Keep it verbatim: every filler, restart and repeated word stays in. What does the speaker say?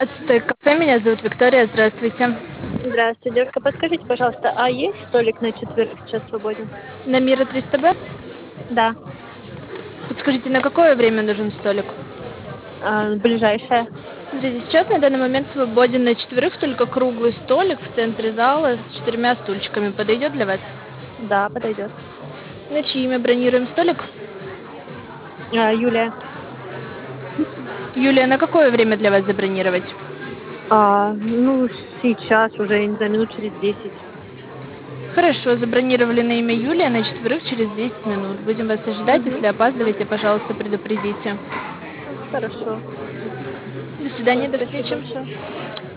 Это кафе, меня зовут Виктория, здравствуйте. Здравствуйте, девушка. Подскажите, пожалуйста, а есть столик на четверых сейчас свободен? На Мира триста Б? Да. Подскажите, на какое время нужен столик? А, ближайшая? Смотрите, сейчас на данный момент свободен на четверых только круглый столик в центре зала с четырьмя стульчиками. Подойдет для вас? Да, подойдет. На чье имя бронируем столик? А, Юлия. Юлия, на какое время для вас забронировать? А, ну, сейчас уже, я не знаю, минут через десять. Хорошо, забронировали на имя Юлия на четверых через десять минут. Будем вас ожидать. Угу. Если опаздываете, пожалуйста, предупредите. Хорошо. До свидания, Всё, до спасибо встречи. большое.